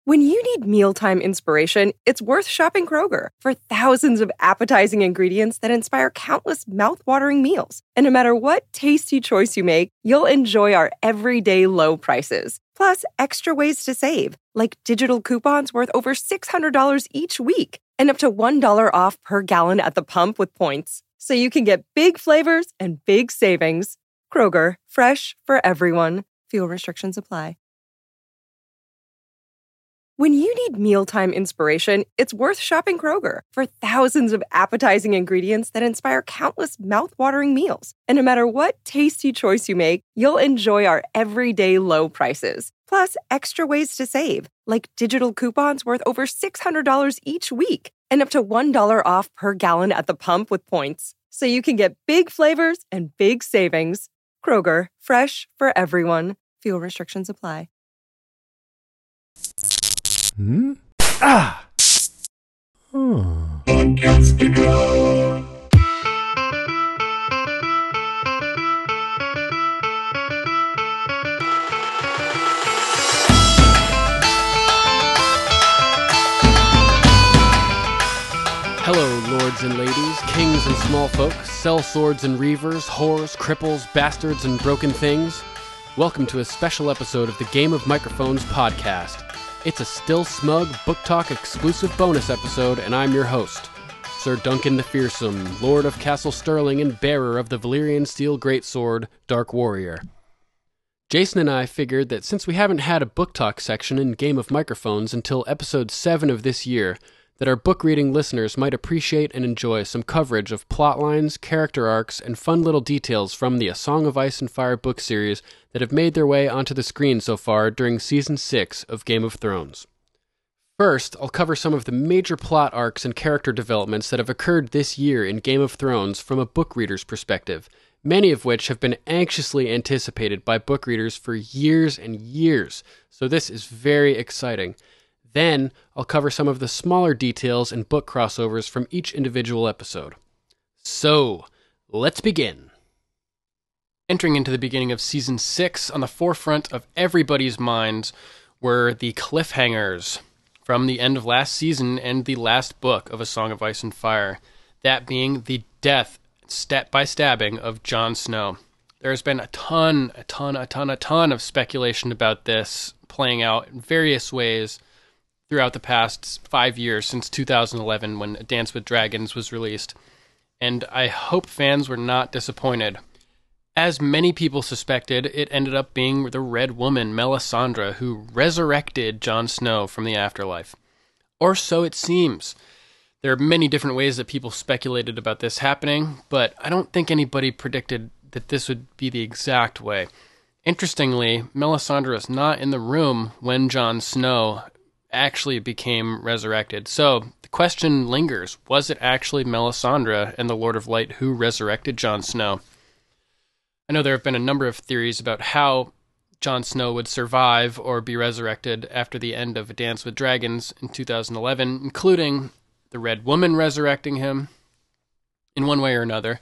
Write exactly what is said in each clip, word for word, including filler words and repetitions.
When you need mealtime inspiration, it's worth shopping Kroger for thousands of appetizing ingredients that inspire countless mouth-watering meals. And no matter what tasty choice you make, you'll enjoy our everyday low prices. Plus, extra ways to save, like digital coupons worth over six hundred dollars each week and up to one dollar off per gallon at the pump with points. So you can get big flavors and big savings. Kroger, fresh for everyone. Fuel restrictions apply. When you need mealtime inspiration, it's worth shopping Kroger for thousands of appetizing ingredients that inspire countless mouth-watering meals. And no matter what tasty choice you make, you'll enjoy our everyday low prices. Plus, extra ways to save, like digital coupons worth over six hundred dollars each week and up to one dollar off per gallon at the pump with points. So you can get big flavors and big savings. Kroger, fresh for everyone. Fuel restrictions apply. Hmm? Ah! Hmm. Hello, lords and ladies, kings and small folk, sell swords and reavers, whores, cripples, bastards, and broken things. Welcome to a special episode of the Game of Microphones podcast. It's a Still Smug Book Talk exclusive bonus episode, and I'm your host, Sir Duncan the Fearsome, Lord of Castle Stirling and bearer of the Valyrian Steel Greatsword, Dark Warrior. Jason and I figured that since we haven't had a book talk section in Game of Microphones until episode seven of this year, that our book reading listeners might appreciate and enjoy some coverage of plotlines, character arcs, and fun little details from the A Song of Ice and Fire book series that have made their way onto the screen so far during Season six of Game of Thrones. First, I'll cover some of the major plot arcs and character developments that have occurred this year in Game of Thrones from a book reader's perspective, many of which have been anxiously anticipated by book readers for years and years, so this is very exciting. Then, I'll cover some of the smaller details and book crossovers from each individual episode. So, let's begin. Entering into the beginning of Season six, on the forefront of everybody's minds were the cliffhangers from the end of last season and the last book of A Song of Ice and Fire, that being the death, stat by stabbing, of Jon Snow. There has been a ton, a ton, a ton, a ton of speculation about this playing out in various ways throughout the past five years since two thousand eleven when Dance with Dragons was released, and I hope fans were not disappointed. As many people suspected, it ended up being the Red Woman, Melisandre, who resurrected Jon Snow from the afterlife. Or so it seems. There are many different ways that people speculated about this happening, but I don't think anybody predicted that this would be the exact way. Interestingly, Melisandre is not in the room when Jon Snow actually became resurrected. So the question lingers, was it actually Melisandre and the Lord of Light who resurrected Jon Snow? I know there have been a number of theories about how Jon Snow would survive or be resurrected after the end of A Dance with Dragons in two thousand eleven, including the Red Woman resurrecting him in one way or another,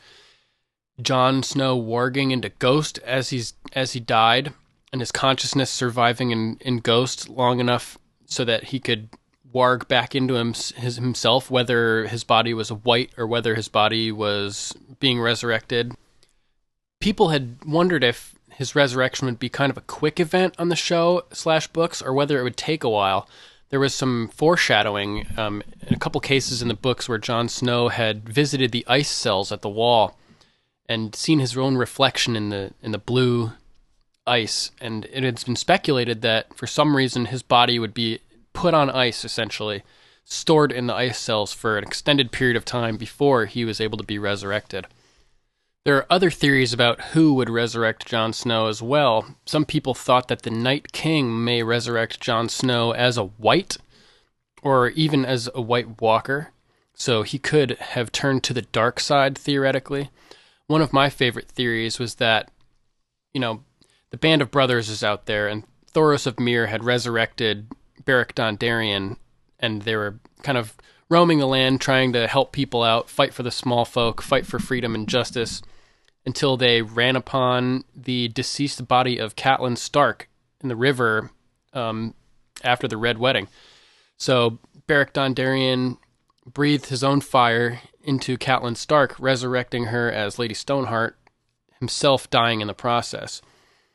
Jon Snow warging into Ghost as he's as he died, and his consciousness surviving in, in Ghost long enough so that he could warg back into him, his, himself, whether his body was white or whether his body was being resurrected. People had wondered if his resurrection would be kind of a quick event on the show slash books, or whether it would take a while. There was some foreshadowing um, in a couple cases in the books where Jon Snow had visited the ice cells at the wall and seen his own reflection in the in the blue ice, and it had been speculated that for some reason his body would be put on ice, essentially, stored in the ice cells for an extended period of time before he was able to be resurrected. There are other theories about who would resurrect Jon Snow as well. Some people thought that the Night King may resurrect Jon Snow as a white, or even as a White Walker, so he could have turned to the dark side, theoretically. One of my favorite theories was that, you know, the Band of Brothers is out there, and Thoros of Myr had resurrected Beric Dondarrion, and they were kind of roaming the land, trying to help people out, fight for the small folk, fight for freedom and justice, until they ran upon the deceased body of Catelyn Stark in the river um, after the Red Wedding. So Beric Dondarrion breathed his own fire into Catelyn Stark, resurrecting her as Lady Stoneheart, himself dying in the process.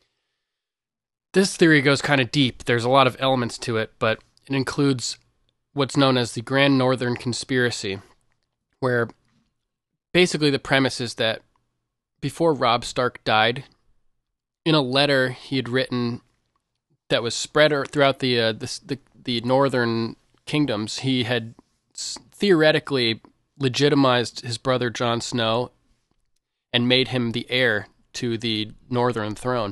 This theory goes kind of deep. There's a lot of elements to it, but it includes what's known as the Grand Northern Conspiracy, where basically the premise is that before Robb Stark died, in a letter he had written that was spread throughout the, uh, the, the, the northern kingdoms, he had theoretically legitimized his brother Jon Snow and made him the heir to the northern throne,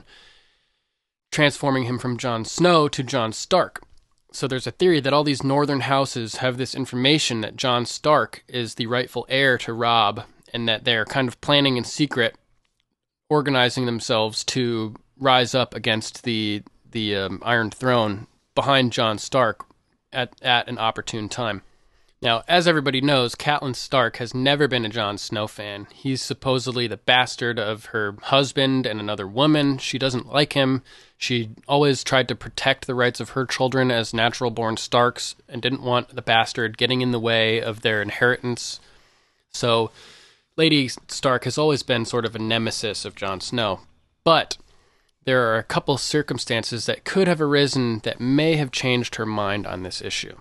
transforming him from Jon Snow to Jon Stark. So there's a theory that all these northern houses have this information that Jon Stark is the rightful heir to Robb, and that they're kind of planning in secret, organizing themselves to rise up against the the um, Iron Throne behind Jon Stark at, at an opportune time. Now, as everybody knows, Catelyn Stark has never been a Jon Snow fan. He's supposedly the bastard of her husband and another woman. She doesn't like him. She always tried to protect the rights of her children as natural-born Starks and didn't want the bastard getting in the way of their inheritance. So Lady Stark has always been sort of a nemesis of Jon Snow. But there are a couple circumstances that could have arisen that may have changed her mind on this issue.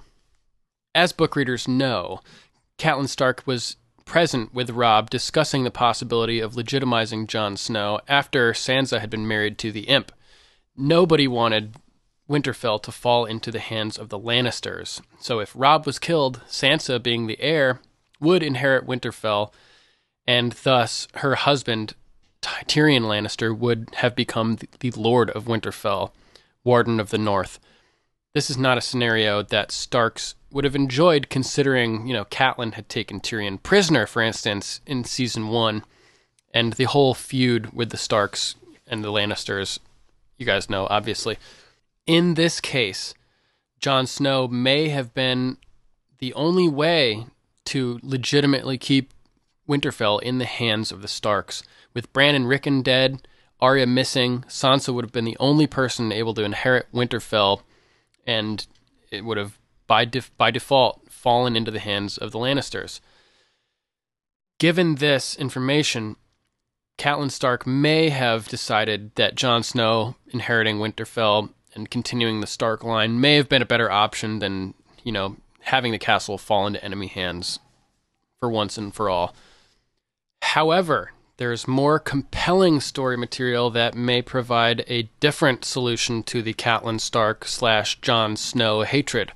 As book readers know, Catelyn Stark was present with Robb discussing the possibility of legitimizing Jon Snow after Sansa had been married to the Imp. Nobody wanted Winterfell to fall into the hands of the Lannisters. So if Robb was killed, Sansa, being the heir, would inherit Winterfell, and thus her husband, Tyrion Lannister, would have become the Lord of Winterfell, Warden of the North. This is not a scenario that Starks would have enjoyed, considering, you know, Catelyn had taken Tyrion prisoner, for instance, in season one, and the whole feud with the Starks and the Lannisters, you guys know, obviously. In this case, Jon Snow may have been the only way to legitimately keep Winterfell in the hands of the Starks. With Bran and Rickon dead, Arya missing, Sansa would have been the only person able to inherit Winterfell, and it would have, by def- by default, fallen into the hands of the Lannisters. Given this information, Catelyn Stark may have decided that Jon Snow inheriting Winterfell and continuing the Stark line may have been a better option than, you know, having the castle fall into enemy hands for once and for all. However, there's more compelling story material that may provide a different solution to the Catelyn Stark slash Jon Snow hatred.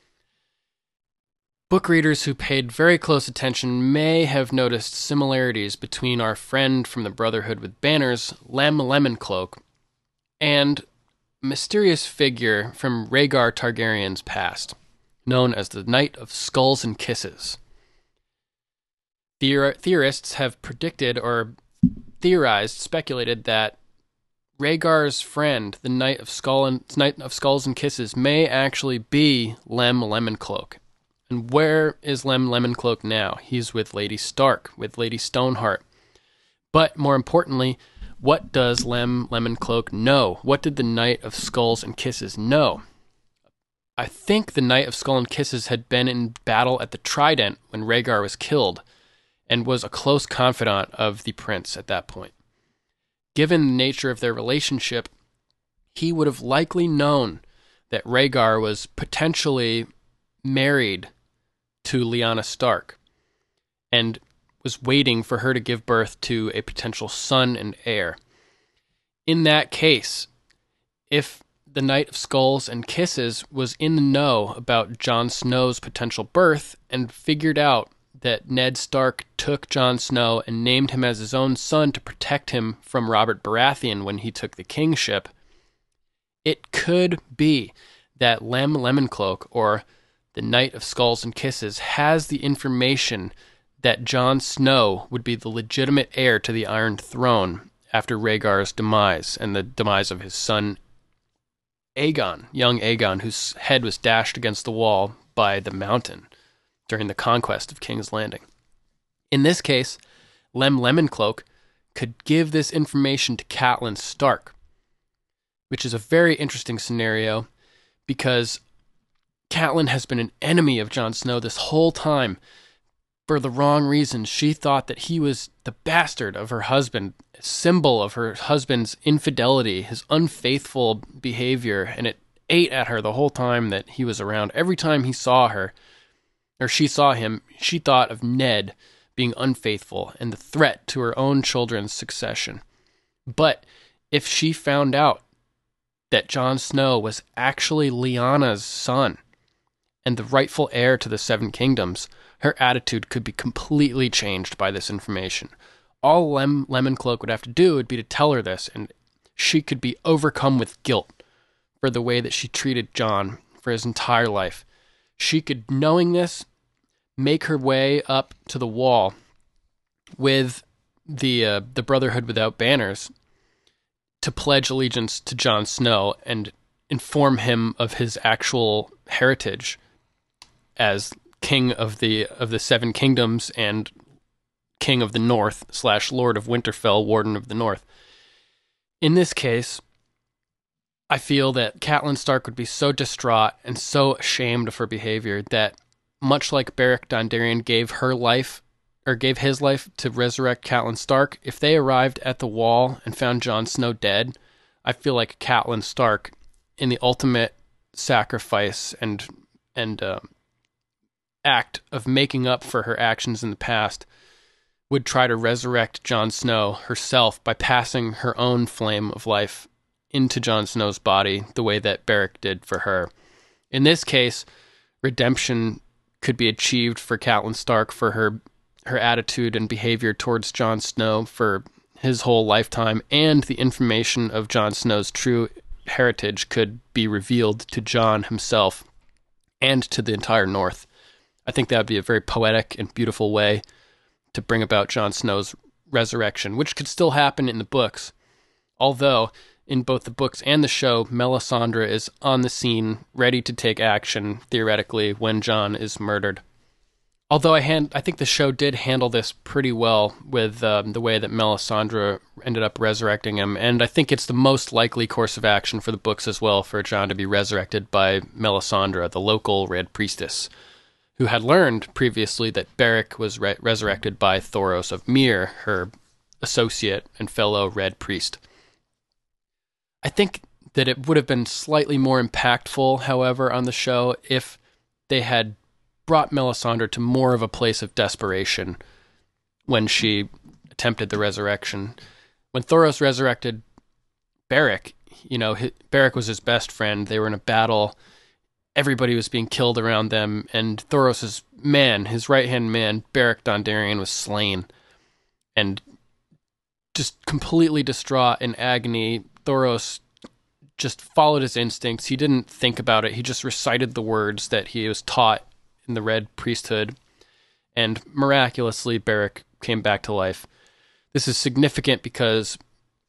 Book readers who paid very close attention may have noticed similarities between our friend from the Brotherhood with Banners, Lem Lemoncloak, and a mysterious figure from Rhaegar Targaryen's past, known as the Knight of Skulls and Kisses. Theor- theorists have predicted or theorized, speculated that Rhaegar's friend, the Knight of, Skull and, Knight of Skulls and Kisses, may actually be Lem Lemoncloak. And where is Lem Lemoncloak now? He's with Lady Stark, with Lady Stoneheart. But more importantly, what does Lem Lemoncloak know? What did the Knight of Skulls and Kisses know? I think the Knight of Skull and Kisses had been in battle at the Trident when Rhaegar was killed, and was a close confidant of the prince at that point. Given the nature of their relationship, he would have likely known that Rhaegar was potentially married to Lyanna Stark, and was waiting for her to give birth to a potential son and heir. In that case, if the Knight of Skulls and Kisses was in the know about Jon Snow's potential birth and figured out that Ned Stark took Jon Snow and named him as his own son to protect him from Robert Baratheon when he took the kingship, it could be that Lem Lemoncloak, or the Knight of Skulls and Kisses, has the information that Jon Snow would be the legitimate heir to the Iron Throne after Rhaegar's demise and the demise of his son Aegon, young Aegon, whose head was dashed against the wall by the Mountain during the conquest of King's Landing. In this case, Lem Lemoncloak could give this information to Catelyn Stark, which is a very interesting scenario because Catelyn has been an enemy of Jon Snow this whole time for the wrong reasons. She thought that he was the bastard of her husband, a symbol of her husband's infidelity, his unfaithful behavior, and it ate at her the whole time that he was around. Every time he saw her, or she saw him, she thought of Ned being unfaithful and the threat to her own children's succession. But if she found out that Jon Snow was actually Lyanna's son and the rightful heir to the Seven Kingdoms, her attitude could be completely changed by this information. All Lem- Lemoncloak would have to do would be to tell her this, and she could be overcome with guilt for the way that she treated Jon for his entire life. She could, knowing this, make her way up to the wall with the uh, the Brotherhood Without Banners to pledge allegiance to Jon Snow and inform him of his actual heritage as king of the of the Seven Kingdoms and king of the North slash Lord of Winterfell, Warden of the North. In this case, I feel that Catelyn Stark would be so distraught and so ashamed of her behavior that, much like Beric Dondarrion gave her life, or gave his life to resurrect Catelyn Stark, if they arrived at the wall and found Jon Snow dead, I feel like Catelyn Stark, in the ultimate sacrifice and and uh, act of making up for her actions in the past, would try to resurrect Jon Snow herself by passing her own flame of life into Jon Snow's body the way that Beric did for her. In this case, redemption could be achieved for Catelyn Stark for her her attitude and behavior towards Jon Snow for his whole lifetime, and the information of Jon Snow's true heritage could be revealed to Jon himself and to the entire North. I think that would be a very poetic and beautiful way to bring about Jon Snow's resurrection, which could still happen in the books, although in both the books and the show, Melisandre is on the scene, ready to take action, theoretically, when Jon is murdered. Although I hand, I think the show did handle this pretty well with um, the way that Melisandre ended up resurrecting him, and I think it's the most likely course of action for the books as well, for Jon to be resurrected by Melisandre, the local Red Priestess, who had learned previously that Beric was re- resurrected by Thoros of Myr, her associate and fellow Red Priest. I think that it would have been slightly more impactful, however, on the show if they had brought Melisandre to more of a place of desperation when she attempted the resurrection. When Thoros resurrected Beric, you know, his, Beric was his best friend. They were in a battle. Everybody was being killed around them, and Thoros' man, his right-hand man, Beric Dondarrion, was slain. And just completely distraught in agony, Thoros just followed his instincts. He didn't think about it. He just recited the words that he was taught in the Red Priesthood, and miraculously Beric came back to life. This is significant because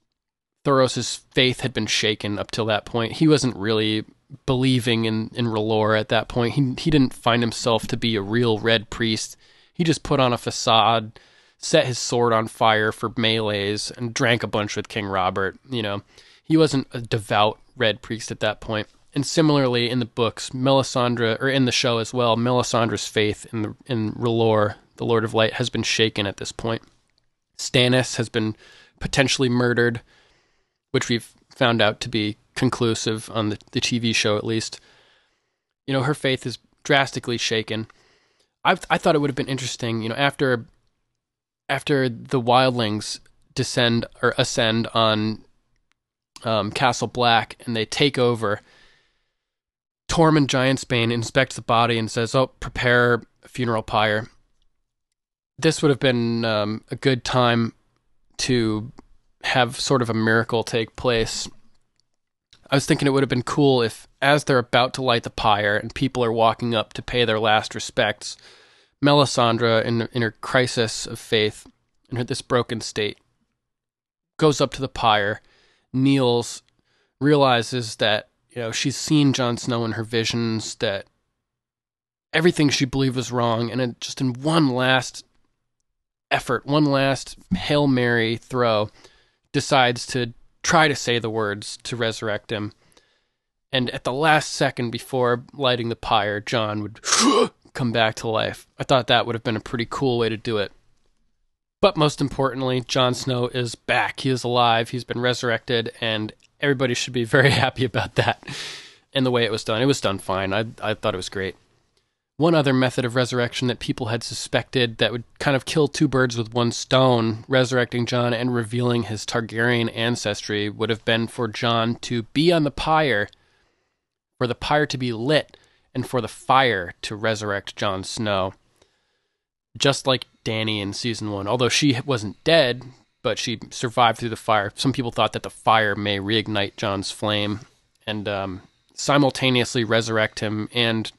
Thoros' faith had been shaken up till that point. He wasn't really believing in, in R'hllor at that point. He, he didn't find himself to be a real Red Priest. He just put on a facade, set his sword on fire for melees, and drank a bunch with King Robert. You know, he wasn't a devout Red Priest at that point. And similarly, in the books, Melisandre, or in the show as well, Melisandre's faith in the in R'hllor, the Lord of Light, has been shaken at this point. Stannis has been potentially murdered, which we've found out to be conclusive on the, the T V show, at least. You know, her faith is drastically shaken. I I thought it would have been interesting, you know, after after the wildlings descend or ascend on um, Castle Black and they take over, Tormund Giantsbane inspects the body and says, "Oh, prepare a funeral pyre." This would have been um, a good time to have sort of a miracle take place. I was thinking it would have been cool if, as they're about to light the pyre and people are walking up to pay their last respects, Melisandre, in, in her crisis of faith, in her, this broken state, goes up to the pyre, kneels, realizes that, you know, she's seen Jon Snow in her visions, that everything she believed was wrong, and it, just in one last effort, one last Hail Mary throw, decides to try to say the words to resurrect him. And at the last second before lighting the pyre, Jon would come back to life. I thought that would have been a pretty cool way to do it. But most importantly, Jon Snow is back. He is alive. He's been resurrected, and everybody should be very happy about that. And the way it was done, it was done fine. I I thought it was great. One other method of resurrection that people had suspected that would kind of kill two birds with one stone, resurrecting Jon and revealing his Targaryen ancestry, would have been for Jon to be on the pyre, for the pyre to be lit, and for the fire to resurrect Jon Snow. Just like Dany in season one. Although she wasn't dead, but she survived through the fire. Some people thought that the fire may reignite Jon's flame and um, simultaneously resurrect him and,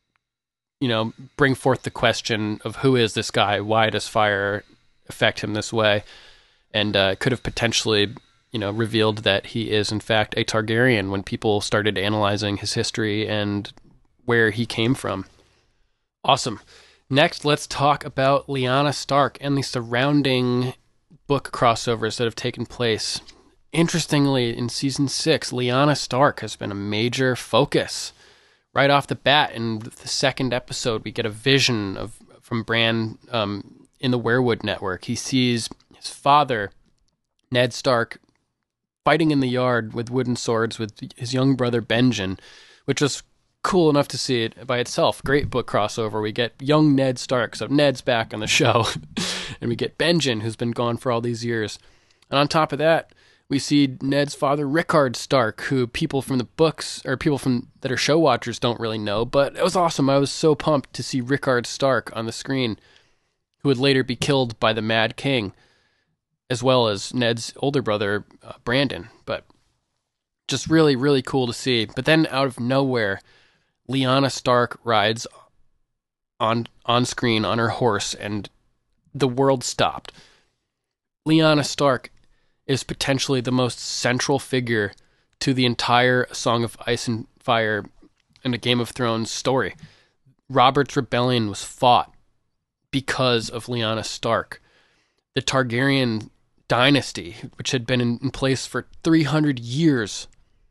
you know, bring forth the question of who is this guy? Why does fire affect him this way? And uh, could have potentially, you know, revealed that he is in fact a Targaryen when people started analyzing his history and where he came from. Awesome. Next, let's talk about Lyanna Stark and the surrounding book crossovers that have taken place. Interestingly, in season six, Lyanna Stark has been a major focus. Right off the bat, in the second episode, we get a vision of from Bran um, in the Weirwood Network. He sees his father, Ned Stark, fighting in the yard with wooden swords with his young brother Benjen, which was cool enough to see it by itself. Great book crossover. We get young Ned Stark, so Ned's back on the show. And we get Benjen, who's been gone for all these years. And on top of that, we see Ned's father, Rickard Stark, who people from the books, or people from that are show watchers don't really know, but it was awesome. I was so pumped to see Rickard Stark on the screen, who would later be killed by the Mad King, as well as Ned's older brother, uh, Brandon. But just really, really cool to see. But then out of nowhere, Lyanna Stark rides on on screen on her horse, and the world stopped. Lyanna Stark is potentially the most central figure to the entire Song of Ice and Fire and a Game of Thrones story. Robert's Rebellion was fought because of Lyanna Stark. The Targaryen dynasty, which had been in, in place for three hundred years,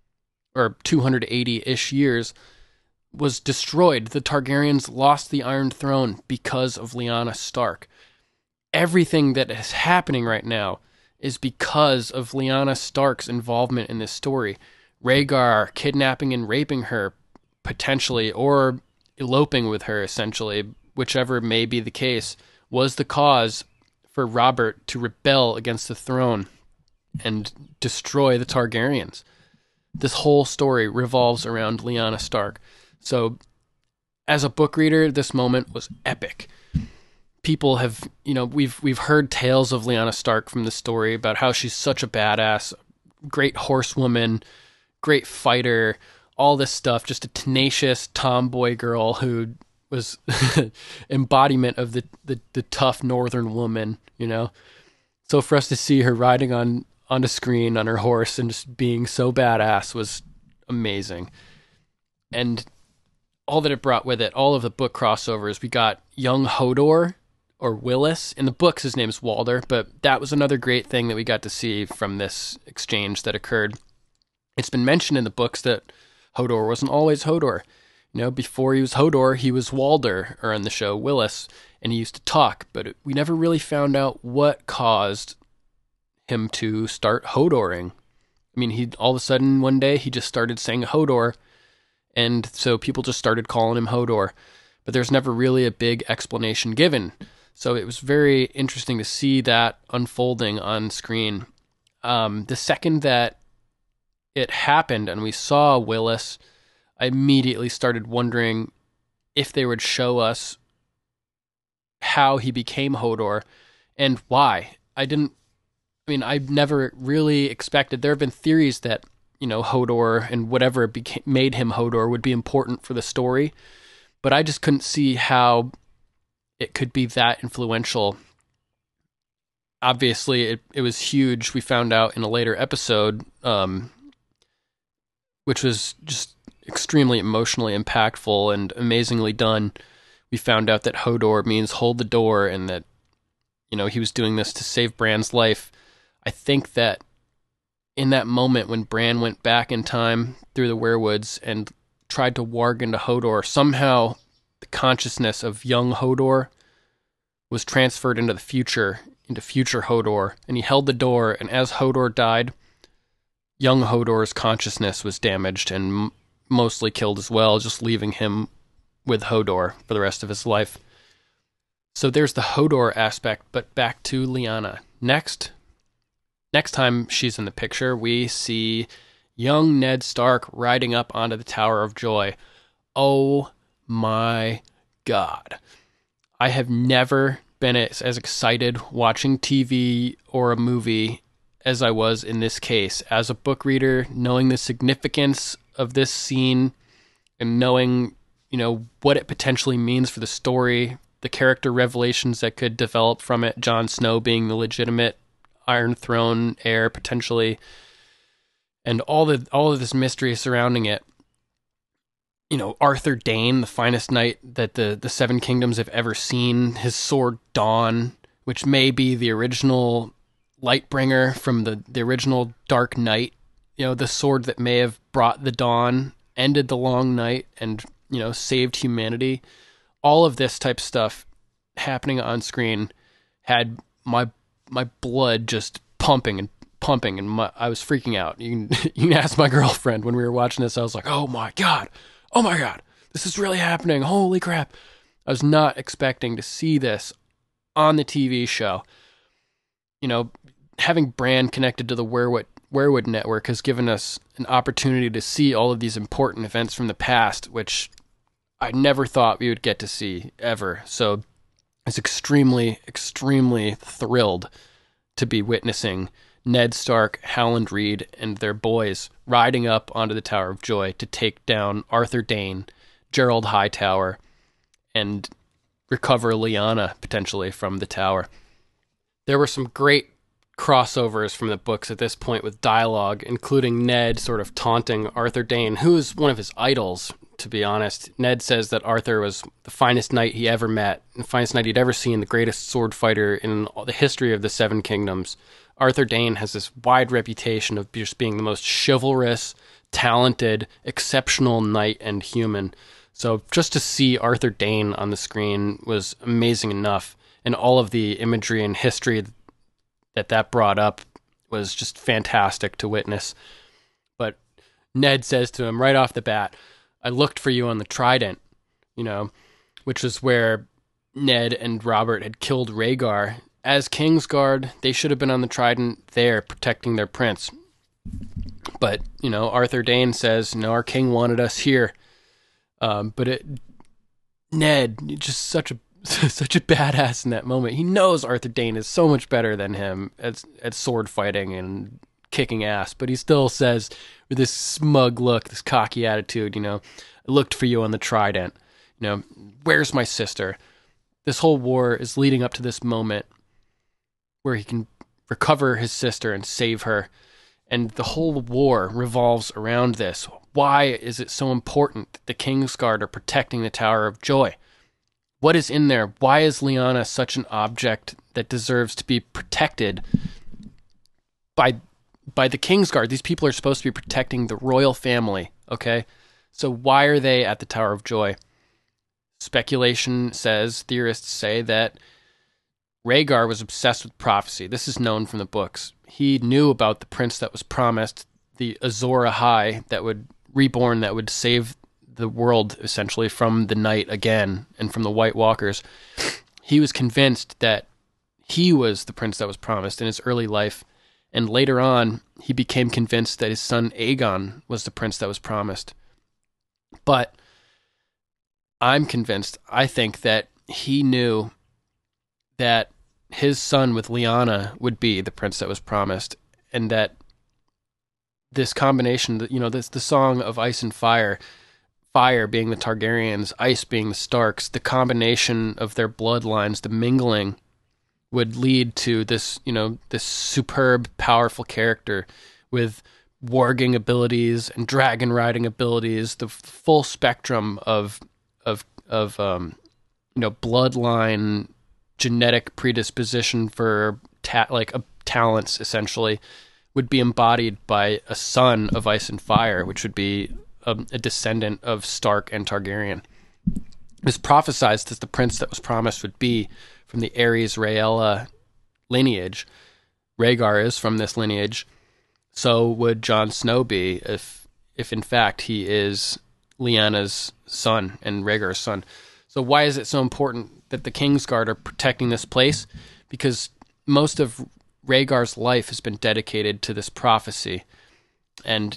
or two hundred eighty-ish years, was destroyed. The Targaryens lost the Iron Throne because of Lyanna Stark. Everything that is happening right now is because of Lyanna Stark's involvement in this story. Rhaegar kidnapping and raping her, potentially, or eloping with her, essentially, whichever may be the case, was the cause for Robert to rebel against the throne and destroy the Targaryens. This whole story revolves around Lyanna Stark. So, as a book reader, this moment was epic. People have, you know, we've we've heard tales of Lyanna Stark from the story about how she's such a badass, great horsewoman, great fighter, all this stuff, just a tenacious tomboy girl who was embodiment of the, the, the tough northern woman, you know. So for us to see her riding on, on the screen on her horse and just being so badass was amazing. And all that it brought with it, all of the book crossovers, we got young Hodor, or Willis. In the books, his name's Walder, but that was another great thing that we got to see from this exchange that occurred. It's been mentioned in the books that Hodor wasn't always Hodor. You know, before he was Hodor, he was Walder, or in the show, Willis, and he used to talk, but it, we never really found out what caused him to start Hodoring. I mean, he all of a sudden, one day, he just started saying Hodor, and so people just started calling him Hodor, but there's never really a big explanation given. So it was very interesting to see that unfolding on screen. Um, the second that it happened and we saw Willis, I immediately started wondering if they would show us how he became Hodor and why. I didn't, I mean, I never really expected, there have been theories that, you know, Hodor and whatever became, made him Hodor would be important for the story, but I just couldn't see how it could be that influential. Obviously, it, it was huge. We found out in a later episode, um, which was just extremely emotionally impactful and amazingly done. We found out that Hodor means hold the door, and that, you know, he was doing this to save Bran's life. I think that in that moment when Bran went back in time through the Weirwoods and tried to warg into Hodor, somehow the consciousness of young Hodor was transferred into the future, into future Hodor, and he held the door, and as Hodor died, young Hodor's consciousness was damaged and m- mostly killed as well, just leaving him with Hodor for the rest of his life. So there's the Hodor aspect, but back to Lyanna. Next, next time she's in the picture, we see young Ned Stark riding up onto the Tower of Joy. Oh my God. I have never been as, as excited watching T V or a movie as I was in this case. As a book reader, knowing the significance of this scene and knowing, you know, what it potentially means for the story, the character revelations that could develop from it, Jon Snow being the legitimate Iron Throne heir potentially, and all the all of this mystery surrounding it. You know, Arthur Dayne, the finest knight that the, the Seven Kingdoms have ever seen, his sword Dawn, which may be the original Lightbringer from the, the original Dark Knight, you know, the sword that may have brought the dawn, ended the long night, and, you know, saved humanity. All of this type of stuff happening on screen had my my blood just pumping and pumping, and my, I was freaking out. You can, you can ask my girlfriend when we were watching this. I was like, oh my God. Oh my God, this is really happening. Holy crap. I was not expecting to see this on the T V show. You know, having Bran connected to the Weirwood, Weirwood Network has given us an opportunity to see all of these important events from the past, which I never thought we would get to see ever. So I was extremely, extremely thrilled to be witnessing Ned Stark, Howland Reed, and their boys riding up onto the Tower of Joy to take down Arthur Dayne, Gerald Hightower, and recover Lyanna, potentially, from the tower. There were some great crossovers from the books at this point with dialogue, including Ned sort of taunting Arthur Dayne, who is one of his idols, to be honest. Ned says that Arthur was the finest knight he ever met, the finest knight he'd ever seen, the greatest sword fighter in the history of the Seven Kingdoms. Arthur Dayne has this wide reputation of just being the most chivalrous, talented, exceptional knight and human. So just to see Arthur Dayne on the screen was amazing enough, and all of the imagery and history that that brought up was just fantastic to witness. But Ned says to him right off the bat, I looked for you on the Trident, you know, which is where Ned and Robert had killed Rhaegar. As Kingsguard, they should have been on the Trident there protecting their prince. But, you know, Arthur Dayne says, no, our king wanted us here. Um, but it, Ned, just such a such a badass in that moment. He knows Arthur Dayne is so much better than him at, at sword fighting and kicking ass, but he still says with this smug look, this cocky attitude, you know, I looked for you on the Trident. You know, where's my sister? This whole war is leading up to this moment where he can recover his sister and save her. And the whole war revolves around this. Why is it so important that the Kingsguard are protecting the Tower of Joy? What is in there? Why is Lyanna such an object that deserves to be protected by by the Kingsguard? These people are supposed to be protecting the royal family, okay? So why are they at the Tower of Joy? Speculation says, theorists say that Rhaegar was obsessed with prophecy. This is known from the books. He knew about the prince that was promised, the Azor Ahai that would reborn, that would save the world essentially from the night again and from the White Walkers. He was convinced that he was the prince that was promised in his early life, and later on he became convinced that his son Aegon was the prince that was promised. But I'm convinced, I think that he knew that his son with Lyanna would be the prince that was promised, and that this combination, you know, this the song of ice and fire, fire being the Targaryens, ice being the Starks, the combination of their bloodlines, the mingling, would lead to this, you know, this superb, powerful character with warging abilities and dragon riding abilities, the full spectrum of of of um, you know, bloodline, genetic predisposition for ta- like uh, talents essentially, would be embodied by a son of Ice and Fire, which would be a, a descendant of Stark and Targaryen. It was prophesied that the prince that was promised would be from the Ares Rhaella lineage. Rhaegar is from this lineage. So would Jon Snow be if, if in fact he is Lyanna's son and Rhaegar's son. So why is it so important that the Kingsguard are protecting this place? Because most of Rhaegar's life has been dedicated to this prophecy. And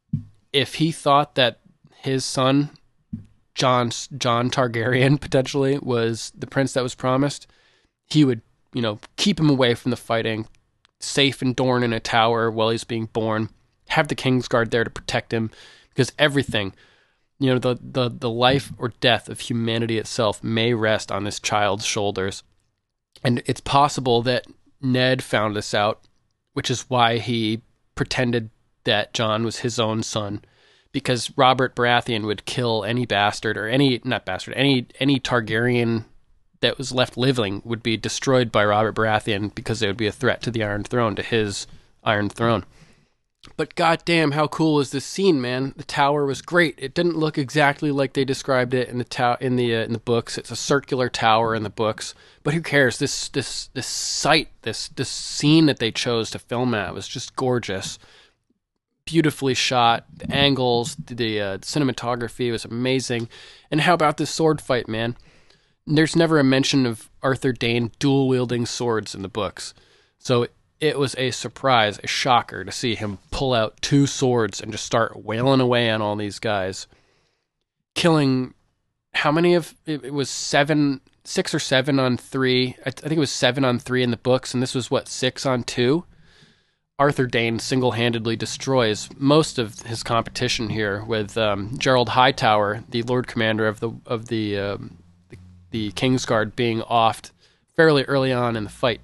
if he thought that his son, Jon, Jon Targaryen, potentially, was the prince that was promised, he would, you know, keep him away from the fighting, safe in Dorne in a tower while he's being born, have the Kingsguard there to protect him, because everything, you know, the, the, the life or death of humanity itself may rest on this child's shoulders. And it's possible that Ned found this out, which is why he pretended that Jon was his own son, because Robert Baratheon would kill any bastard or any, not bastard, any any Targaryen that was left living would be destroyed by Robert Baratheon because they would be a threat to the Iron Throne, to his Iron Throne. But goddamn, how cool is this scene, man? The tower was great. It didn't look exactly like they described it in the ta- in the uh, in the books. It's a circular tower in the books, but who cares? This this this site, this this scene that they chose to film at was just gorgeous, beautifully shot. The angles, the uh, cinematography was amazing. And how about this sword fight, man? There's never a mention of Arthur Dayne dual wielding swords in the books, so it was a surprise, a shocker to see him pull out two swords and just start wailing away on all these guys. Killing, how many of, it was seven, six or seven on three. I, th- I think it was seven on three in the books, and this was what, six on two? Arthur Dayne single-handedly destroys most of his competition here with um, Gerald Hightower, the Lord Commander of the of the, um, the, the Kingsguard, being offed fairly early on in the fight.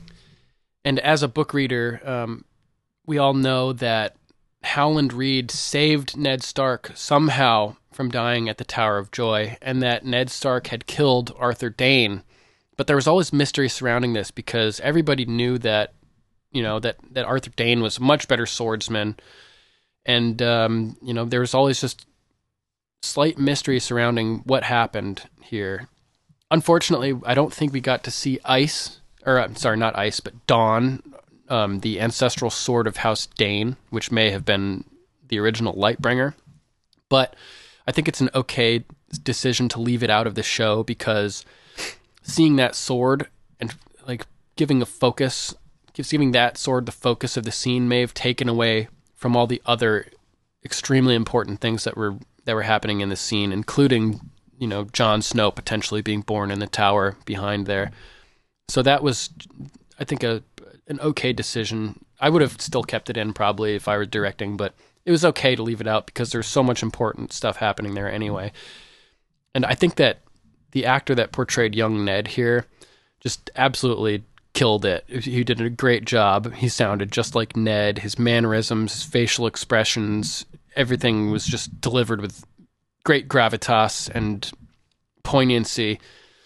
And as a book reader, um, we all know that Howland Reed saved Ned Stark somehow from dying at the Tower of Joy, and that Ned Stark had killed Arthur Dayne. But there was always mystery surrounding this because everybody knew that, you know, that, that Arthur Dayne was a much better swordsman. And, um, you know, there was always just slight mystery surrounding what happened here. Unfortunately, I don't think we got to see Ice... or I'm sorry, not Ice, but Dawn, um, the ancestral sword of House Dayne, which may have been the original Lightbringer. But I think it's an okay decision to leave it out of the show because seeing that sword and like giving a focus, giving that sword the focus of the scene may have taken away from all the other extremely important things that were that were happening in the scene, including, you know, Jon Snow potentially being born in the tower behind there. So that was, I think, a an okay decision. I would have still kept it in probably if I were directing, but it was okay to leave it out because there's so much important stuff happening there anyway. And I think that the actor that portrayed young Ned here just absolutely killed it. He did a great job. He sounded just like Ned. His mannerisms, his facial expressions, everything was just delivered with great gravitas and poignancy.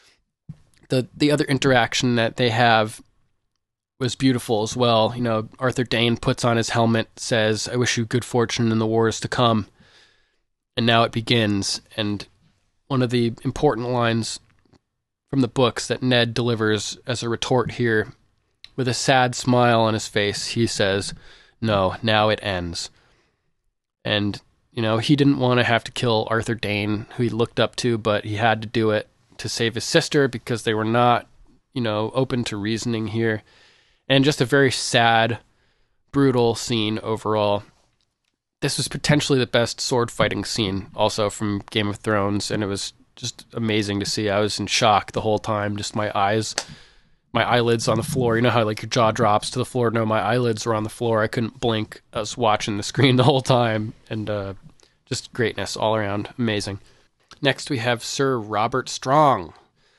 The the other interaction that they have was beautiful as well. You know, Arthur Dayne puts on his helmet, says, "I wish you good fortune in the wars to come." And now it begins. And one of the important lines from the books that Ned delivers as a retort here, with a sad smile on his face, he says, "No, now it ends." And, you know, he didn't want to have to kill Arthur Dayne, who he looked up to, but he had to do it to save his sister because they were not, you know, open to reasoning here. And just a very sad, brutal scene overall. This was potentially the best sword fighting scene also from Game of Thrones, and it was just amazing to see. I was in shock the whole time, just my eyes, my eyelids on the floor. You know how like your jaw drops to the floor? No, my eyelids were on the floor. I couldn't blink. I was watching the screen the whole time, and uh, just greatness all around. Amazing. Next, we have Sir Robert Strong,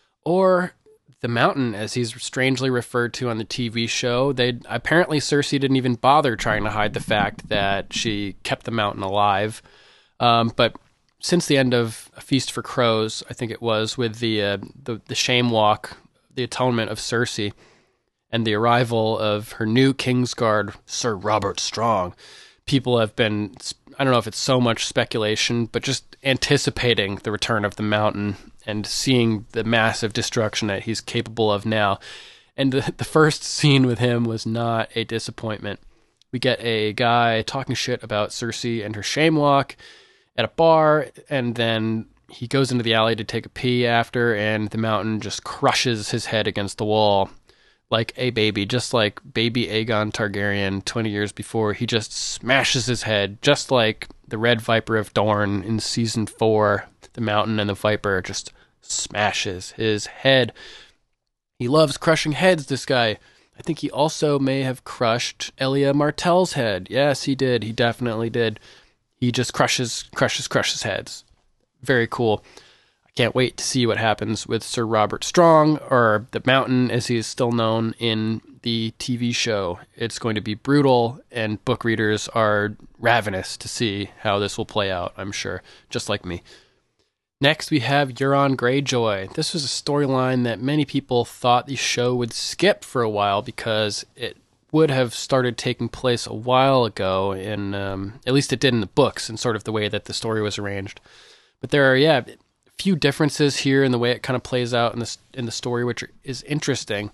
or the Mountain, as he's strangely referred to on the T V show. They apparently Cersei didn't even bother trying to hide the fact that she kept the Mountain alive. Um, but since the end of A Feast for Crows, I think it was, with the uh, the, the shame walk, the atonement of Cersei, and the arrival of her new Kingsguard, Sir Robert Strong. People have been, I don't know if it's so much speculation, but just anticipating the return of the Mountain and seeing the massive destruction that he's capable of now. And the, the first scene with him was not a disappointment. We get a guy talking shit about Cersei and her shame walk at a bar, and then he goes into the alley to take a pee after, and the Mountain just crushes his head against the wall like a baby, just like baby Aegon Targaryen twenty years before. He just smashes his head, just like the Red Viper of Dorne in season four. The Mountain and the Viper just smashes his head. He loves crushing heads, this guy. I think he also may have crushed Elia Martell's head. Yes, he did. He definitely did. He just crushes, crushes, crushes heads. Very cool. I can't wait to see what happens with Sir Robert Strong, or the Mountain as he is still known in the T V show. It's going to be brutal, and book readers are ravenous to see how this will play out, I'm sure, just like me. Next, we have Euron Greyjoy. This was a storyline that many people thought the show would skip for a while because it would have started taking place a while ago, in um, at least it did in the books, and sort of the way that the story was arranged. But there are, yeah, a few differences here in the way it kind of plays out in the, in the story, which is interesting.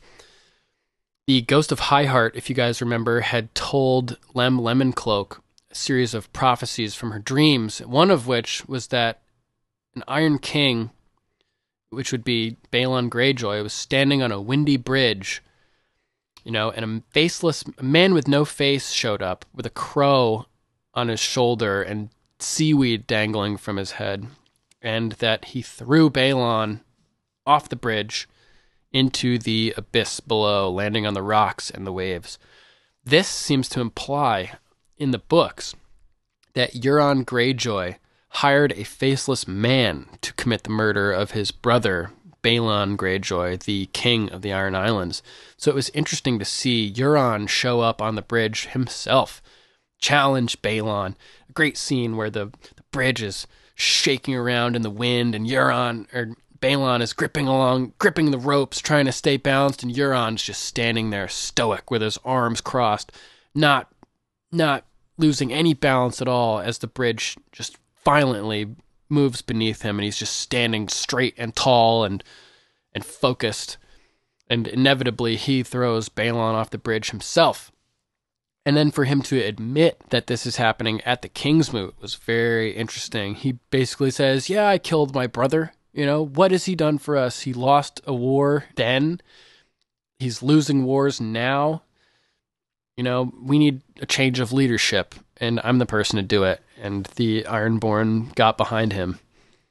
The Ghost of Highheart, if you guys remember, had told Lem Lemoncloak a series of prophecies from her dreams, one of which was that an Iron King, which would be Balon Greyjoy, was standing on a windy bridge, you know, and a faceless, a man with no face showed up with a crow on his shoulder and seaweed dangling from his head, and that he threw Balon off the bridge into the abyss below, landing on the rocks and the waves. This seems to imply in the books that Euron Greyjoy hired a faceless man to commit the murder of his brother, Balon Greyjoy, the king of the Iron Islands. So it was interesting to see Euron show up on the bridge himself, challenge Balon. A great scene where the, the bridge is shaking around in the wind, and Euron, or Balon is gripping along, gripping the ropes, trying to stay balanced, and Euron's just standing there stoic with his arms crossed, not, not losing any balance at all as the bridge just violently moves beneath him, and he's just standing straight and tall and and focused. And inevitably, he throws Balon off the bridge himself. And then for him to admit that this is happening at the Kingsmoot was very interesting. He basically says, yeah, I killed my brother. You know, what has he done for us? He lost a war then. He's losing wars now. You know, we need a change of leadership, and I'm the person to do it. And the Ironborn got behind him.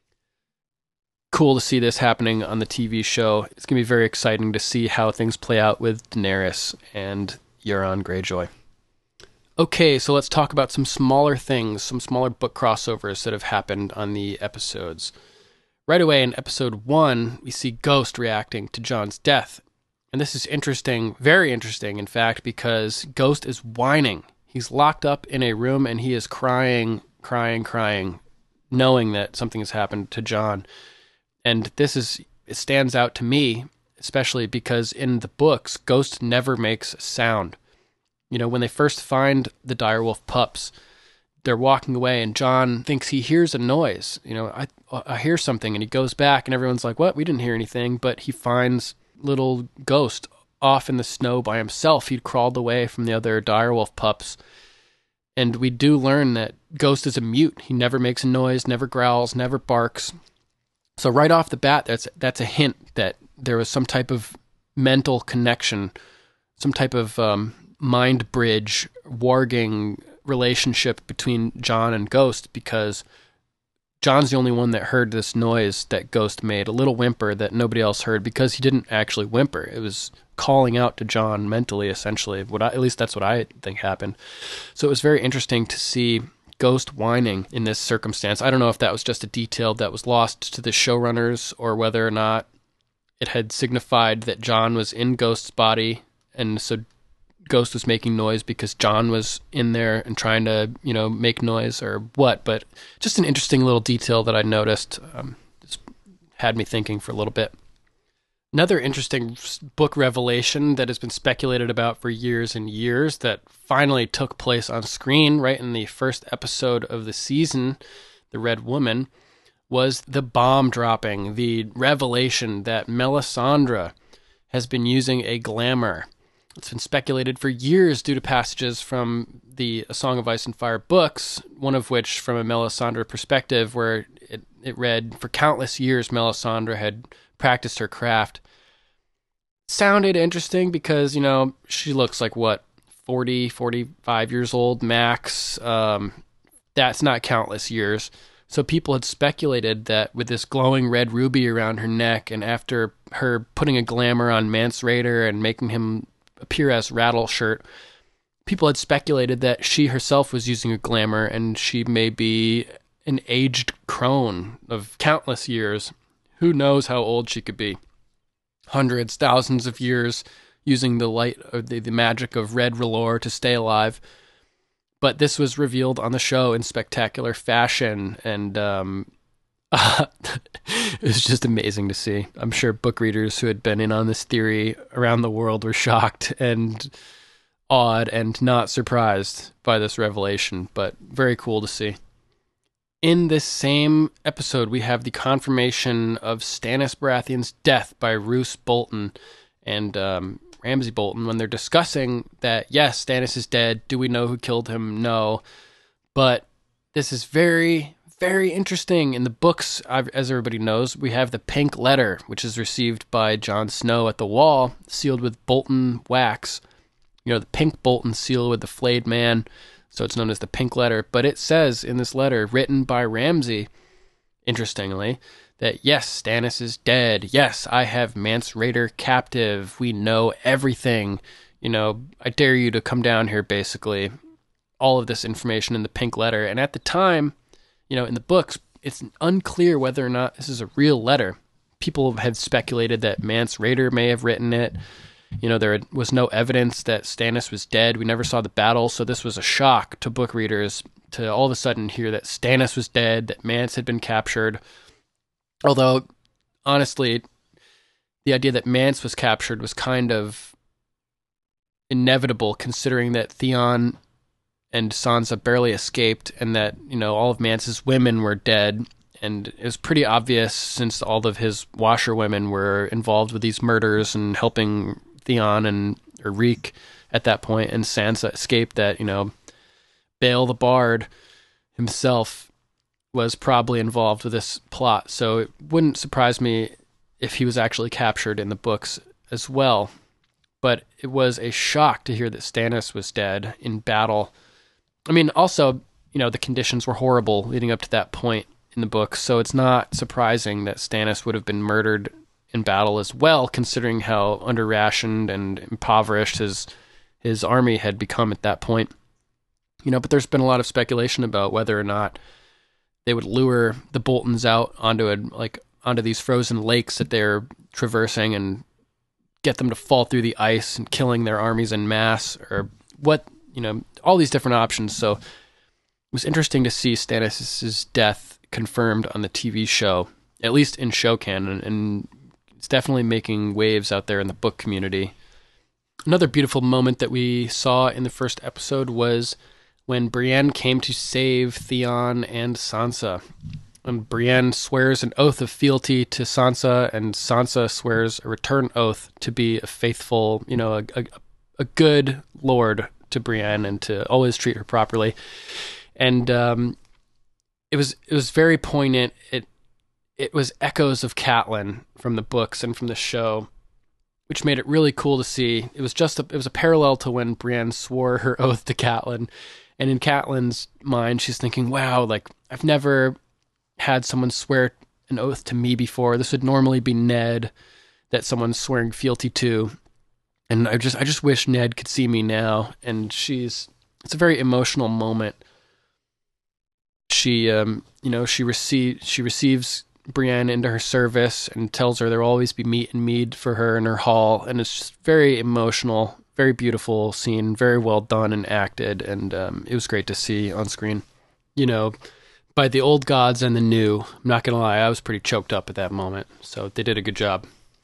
Cool to see this happening on the T V show. It's going to be very exciting to see how things play out with Daenerys and Euron Greyjoy. Okay, so let's talk about some smaller things, some smaller book crossovers that have happened on the episodes. Right away in episode one, we see Ghost reacting to Jon's death. And this is interesting, very interesting, in fact, because Ghost is whining. He's locked up in a room and he is crying, crying, crying, knowing that something has happened to Jon. And this is, it stands out to me, especially because in the books, Ghost never makes a sound. You know, when they first find the direwolf pups, they're walking away and Jon thinks he hears a noise. You know, I, I hear something, and he goes back and everyone's like, what? We didn't hear anything. But he finds little Ghost off in the snow by himself. He'd crawled away from the other direwolf pups. And we do learn that Ghost is a mute. He never makes a noise, never growls, never barks. So right off the bat, that's that's a hint that there was some type of mental connection, some type of um, mind bridge, warging relationship between Jon and Ghost, because Jon's the only one that heard this noise that Ghost made, a little whimper that nobody else heard, because he didn't actually whimper. It was calling out to Jon mentally, essentially. What I, at least that's what I think happened. So it was very interesting to see Ghost whining in this circumstance. I don't know if that was just a detail that was lost to the showrunners, or whether or not it had signified that Jon was in Ghost's body, and so Ghost was making noise because Jon was in there and trying to, you know, make noise, or what. But just an interesting little detail that I noticed. Um, just had me thinking for a little bit. Another interesting s- book revelation that has been speculated about for years and years that finally took place on screen right in the first episode of the season, The Red Woman, was the bomb dropping, the revelation that Melisandre has been using a glamour. It's been speculated for years due to passages from the A Song of Ice and Fire books, one of which from a Melisandre perspective, where it, it read, for countless years Melisandre had practiced her craft. Sounded interesting because, you know, she looks like, what, forty, forty-five years old, max. Um, that's not countless years. So people had speculated that with this glowing red ruby around her neck, and after her putting a glamour on Mance Rayder and making him appear as Rattleshirt, people had speculated that she herself was using a glamour, and she may be an aged crone of countless years. Who knows how old she could be? Hundreds, thousands of years using the light or the, the magic of red R'hllor to stay alive. But this was revealed on the show in spectacular fashion, and um, uh, it was just amazing to see. I'm sure book readers who had been in on this theory around the world were shocked and awed and not surprised by this revelation, but very cool to see. In this same episode, we have the confirmation of Stannis Baratheon's death by Roose Bolton and um, Ramsay Bolton when they're discussing that, yes, Stannis is dead. Do we know who killed him? No. But this is very, very interesting. In the books, as everybody knows, we have the pink letter, which is received by Jon Snow at the Wall, sealed with Bolton wax. You know, the pink Bolton seal with the flayed man. So it's known as the pink letter. But it says in this letter, written by Ramsay, interestingly, that yes, Stannis is dead. Yes, I have Mance Rayder captive. We know everything. You know, I dare you to come down here, basically. All of this information in the pink letter. And at the time, you know, in the books, it's unclear whether or not this is a real letter. People had speculated that Mance Rayder may have written it. You know, there was no evidence that Stannis was dead. We never saw the battle, so this was a shock to book readers to all of a sudden hear that Stannis was dead, that Mance had been captured. Although, honestly, the idea that Mance was captured was kind of inevitable, considering that Theon and Sansa barely escaped, and that, you know, all of Mance's women were dead. And it was pretty obvious, since all of his washerwomen were involved with these murders and helping Theon and or Reek at that point, and Sansa escaped, that, you know, Bael the Bard himself was probably involved with this plot. So it wouldn't surprise me if he was actually captured in the books as well. But it was a shock to hear that Stannis was dead in battle. I mean, also, you know, the conditions were horrible leading up to that point in the books, so it's not surprising that Stannis would have been murdered in battle as well, considering how under-rationed and impoverished his his army had become at that point. You know, but there's been a lot of speculation about whether or not they would lure the Boltons out onto a like onto these frozen lakes that they're traversing and get them to fall through the ice and killing their armies en masse, or what, you know, all these different options. So it was interesting to see Stannis' death confirmed on the T V show, at least in show canon, and it's definitely making waves out there in the book community. Another beautiful moment that we saw in the first episode was when Brienne came to save Theon and Sansa. And Brienne swears an oath of fealty to Sansa, and Sansa swears a return oath to be a faithful, you know, a, a, a good lord to Brienne and to always treat her properly. And um, it was it was very poignant. It it was echoes of Catelyn from the books and from the show, which made it really cool to see. It was just a, it was a parallel to when Brienne swore her oath to Catelyn. And in Catelyn's mind, she's thinking, wow, like, I've never had someone swear an oath to me before. This would normally be Ned that someone's swearing fealty to. And I just I just wish Ned could see me now. And she's it's a very emotional moment. She um you know, she receive she receives Brienne into her service and tells her there will always be meat and mead for her in her hall, and it's just very emotional, very beautiful scene, very well done and acted, and um, it was great to see on screen. You know, by the old gods and the new, I'm not gonna lie, I was pretty choked up at that moment, so they did a good job.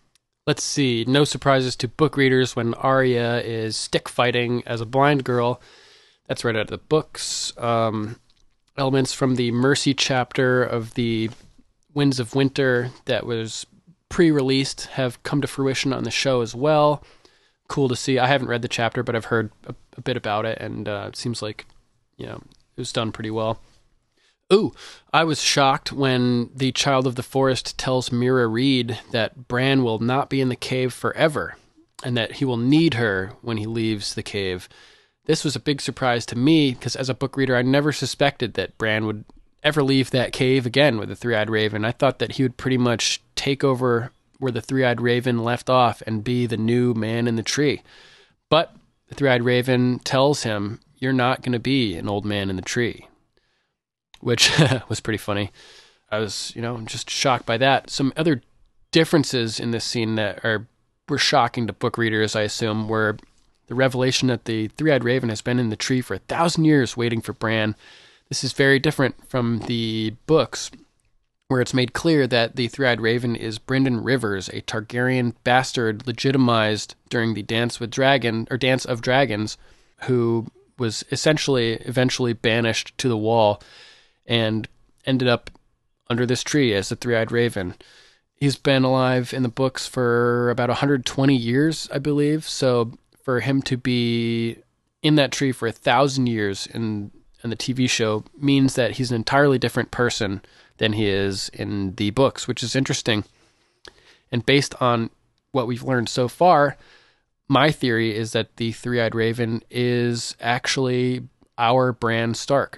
Let's see. No surprises to book readers when Arya is stick fighting as a blind girl. That's right out of the books. Um, elements from the Mercy chapter of the Winds of Winter that was pre-released have come to fruition on the show as well. Cool to see. I haven't read the chapter, but I've heard a, a bit about it, and uh, it seems like, you know, it was done pretty well. Ooh, I was shocked when the Child of the Forest tells Mira Reed that Bran will not be in the cave forever, and that he will need her when he leaves the cave. This was a big surprise to me, because as a book reader, I never suspected that Bran would ever leave that cave again with the Three-Eyed Raven. I thought that he would pretty much take over where the Three-Eyed Raven left off and be the new man in the tree. But the Three-Eyed Raven tells him, you're not going to be an old man in the tree, which was pretty funny. I was, you know, just shocked by that. Some other differences in this scene that are were shocking to book readers, I assume, were the revelation that the Three-Eyed Raven has been in the tree for a thousand years waiting for Bran. This is very different from the books, where it's made clear that the Three-Eyed Raven is Brynden Rivers, a Targaryen bastard legitimized during the Dance with Dragon or Dance of Dragons, who was essentially eventually banished to the Wall and ended up under this tree as the Three-Eyed Raven. He's been alive in the books for about one hundred twenty years, I believe. So for him to be in that tree for a thousand years in, in the T V show means that he's an entirely different person than he is in the books, which is interesting. And based on what we've learned so far, my theory is that the Three-Eyed Raven is actually our Bran Stark,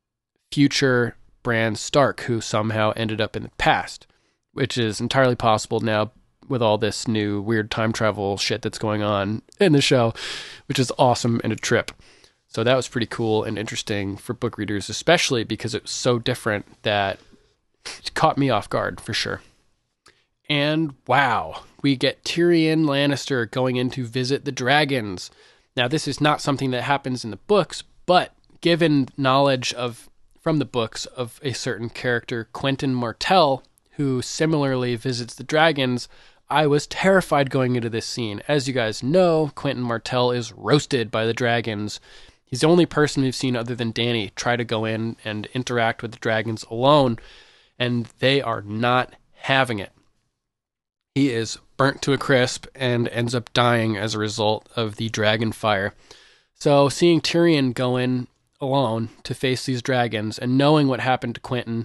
future Bran Stark, who somehow ended up in the past, which is entirely possible now with all this new weird time travel shit that's going on in the show, which is awesome and a trip. So that was pretty cool and interesting for book readers, especially because it was so different that it caught me off guard for sure. And wow, we get Tyrion Lannister going in to visit the dragons. Now, this is not something that happens in the books, but given knowledge of from the books of a certain character, Quentyn Martell, who similarly visits the dragons, I was terrified going into this scene. As you guys know, Quentyn Martell is roasted by the dragons. He's the only person we've seen other than Dany try to go in and interact with the dragons alone, and they are not having it. He is burnt to a crisp and ends up dying as a result of the dragon fire. So seeing Tyrion go in alone to face these dragons and knowing what happened to Quentyn,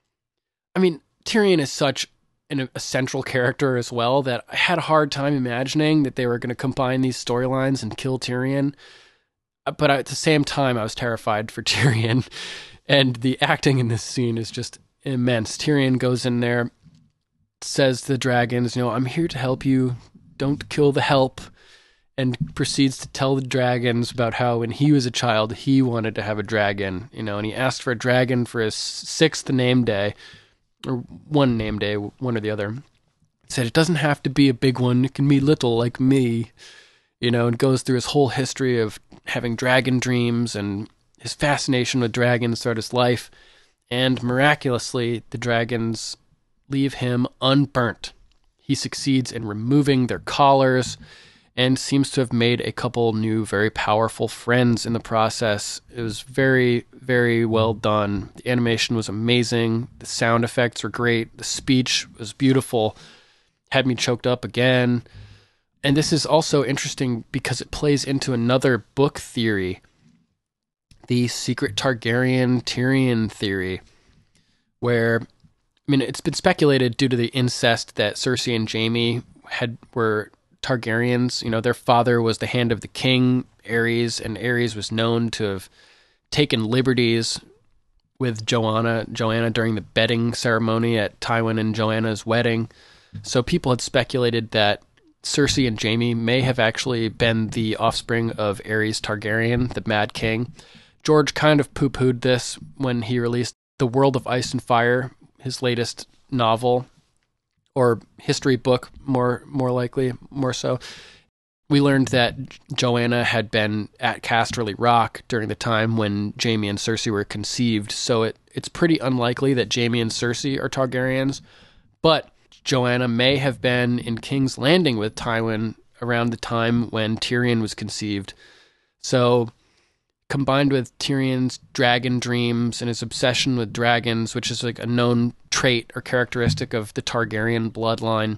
I mean, Tyrion is such an, a central character as well that I had a hard time imagining that they were going to combine these storylines and kill Tyrion. But at the same time, I was terrified for Tyrion, and the acting in this scene is just immense. Tyrion goes in there, says to the dragons, you know, I'm here to help you, don't kill the help, and proceeds to tell the dragons about how when he was a child, he wanted to have a dragon, you know, and he asked for a dragon for his sixth name day, or one name day, one or the other. He said, it doesn't have to be a big one, it can be little like me, you know, and goes through his whole history of having dragon dreams and his fascination with dragons throughout his life, and miraculously, the dragons leave him unburnt. He succeeds in removing their collars and seems to have made a couple new very powerful friends in the process. It was very, very well done. The animation was amazing. The sound effects were great. The speech was beautiful. Had me choked up again. And this is also interesting because it plays into another book theory, the Secret Targaryen Tyrion theory, where, I mean, it's been speculated due to the incest that Cersei and Jaime had were Targaryens. You know, their father was the Hand of the King, Aerys, and Aerys was known to have taken liberties with Joanna, Joanna during the bedding ceremony at Tywin and Joanna's wedding. So people had speculated that Cersei and Jaime may have actually been the offspring of Aerys Targaryen, the Mad King. George kind of poo-pooed this when he released The World of Ice and Fire, his latest novel, or history book, more more likely, more so. We learned that Joanna had been at Casterly Rock during the time when Jaime and Cersei were conceived, so it, it's pretty unlikely that Jaime and Cersei are Targaryens, but Joanna may have been in King's Landing with Tywin around the time when Tyrion was conceived. So, combined with Tyrion's dragon dreams and his obsession with dragons, which is like a known trait or characteristic of the Targaryen bloodline,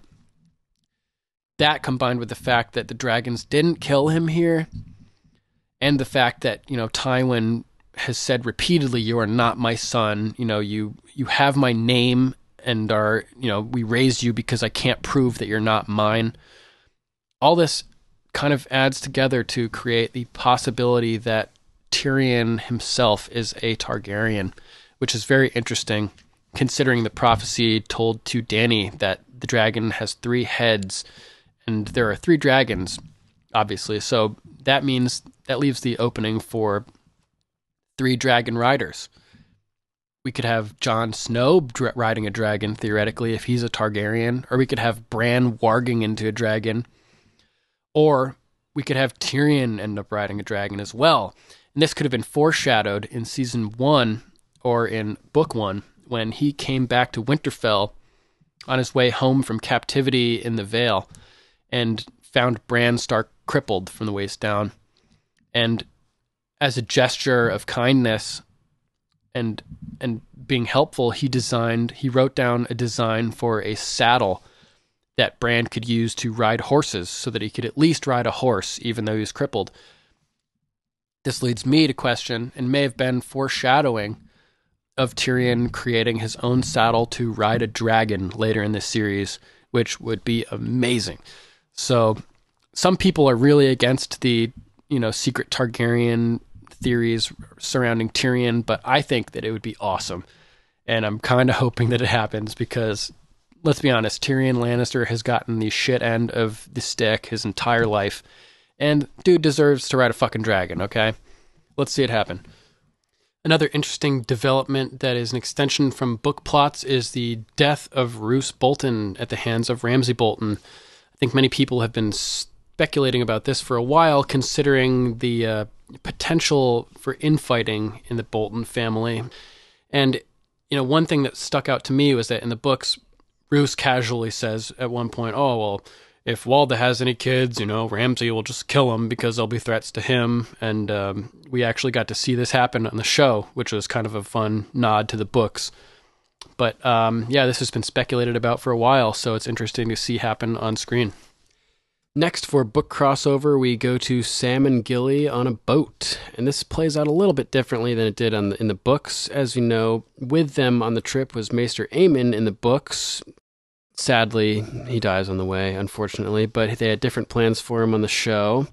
that combined with the fact that the dragons didn't kill him here, and the fact that, you know, Tywin has said repeatedly, you are not my son, you know, you, you have my name and are, you know, we raised you because I can't prove that you're not mine. All this kind of adds together to create the possibility that Tyrion himself is a Targaryen, which is very interesting considering the prophecy told to Dany that the dragon has three heads, and there are three dragons, obviously. So that means that leaves the opening for three dragon riders. We could have Jon Snow dra- riding a dragon, theoretically, if he's a Targaryen, or we could have Bran warging into a dragon, or we could have Tyrion end up riding a dragon as well. And this could have been foreshadowed in season one or in book one when he came back to Winterfell on his way home from captivity in the Vale and found Bran Stark crippled from the waist down. And as a gesture of kindness and and being helpful, he designed, he wrote down a design for a saddle that Bran could use to ride horses so that he could at least ride a horse even though he was crippled. This leads me to question, and may have been foreshadowing of Tyrion creating his own saddle to ride a dragon later in this series, which would be amazing. So some people are really against the, you know, secret Targaryen theories surrounding Tyrion, but I think that it would be awesome. And I'm kind of hoping that it happens because, let's be honest, Tyrion Lannister has gotten the shit end of the stick his entire life. And dude deserves to ride a fucking dragon, okay? Let's see it happen. Another interesting development that is an extension from book plots is the death of Roose Bolton at the hands of Ramsay Bolton. I think many people have been speculating about this for a while, considering the uh, potential for infighting in the Bolton family. And, you know, one thing that stuck out to me was that in the books, Roose casually says at one point, oh, well, if Walda has any kids, you know, Ramsay will just kill him because there'll be threats to him. And um, we actually got to see this happen on the show, which was kind of a fun nod to the books. But um, yeah, this has been speculated about for a while, so it's interesting to see happen on screen. Next, for book crossover, we go to Sam and Gilly on a boat. And this plays out a little bit differently than it did on the, in the books. As you know, with them on the trip was Maester Aemon in the books. Sadly, he dies on the way, unfortunately, but they had different plans for him on the show.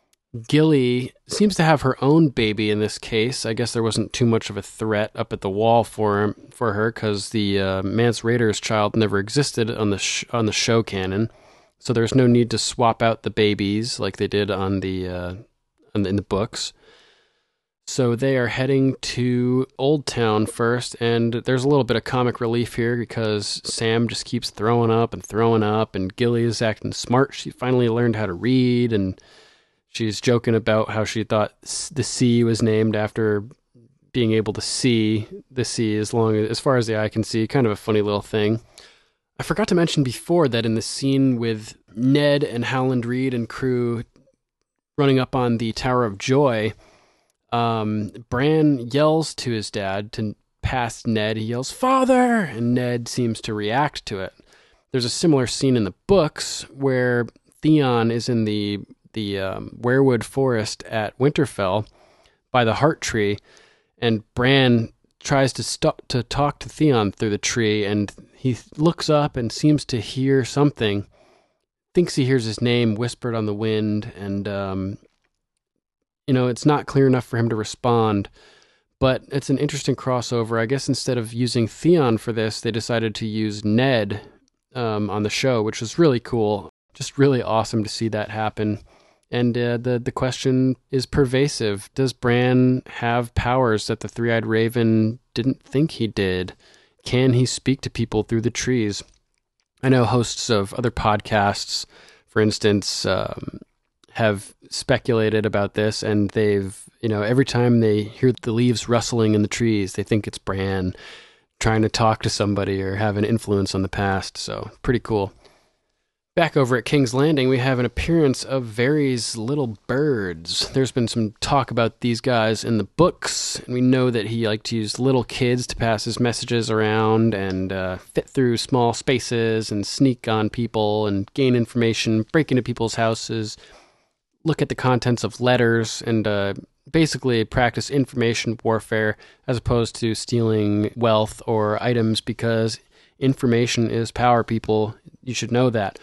Gilly seems to have her own baby in this case. I guess there wasn't too much of a threat up at the wall for him, for her because the uh, Mance Rayder's child never existed on the sh- on the show canon, so there's no need to swap out the babies like they did on the uh, on the, in the books. So they are heading to Old Town first, and there's a little bit of comic relief here because Sam just keeps throwing up and throwing up, and Gilly is acting smart. She finally learned how to read, and she's joking about how she thought the sea was named after being able to see the sea as long as far as the eye can see. Kind of a funny little thing. I forgot to mention before that in the scene with Ned and Howland Reed and crew running up on the Tower of Joy, Um, Bran yells to his dad to pass Ned. He yells, "Father!" and Ned seems to react to it. There's a similar scene in the books where Theon is in the the um, weirwood forest at Winterfell by the Heart Tree, and Bran tries to stop to talk to Theon through the tree, and he looks up and seems to hear something. Thinks he hears his name whispered on the wind, and um, you know, it's not clear enough for him to respond, but it's an interesting crossover. I guess instead of using Theon for this, they decided to use Ned um, on the show, which was really cool. Just really awesome to see that happen. And uh, the, the question is pervasive. Does Bran have powers that the Three-Eyed Raven didn't think he did? Can he speak to people through the trees? I know hosts of other podcasts, for instance, um, have speculated about this, and they've, you know, every time they hear the leaves rustling in the trees, they think it's Bran trying to talk to somebody or have an influence on the past. So pretty cool. Back over at King's Landing, we have an appearance of Varys' little birds. There's been some talk about these guys in the books, and we know that he liked to use little kids to pass his messages around and uh, fit through small spaces and sneak on people and gain information, break into people's houses, look at the contents of letters, and uh, basically practice information warfare as opposed to stealing wealth or items, because information is power, people. You should know that.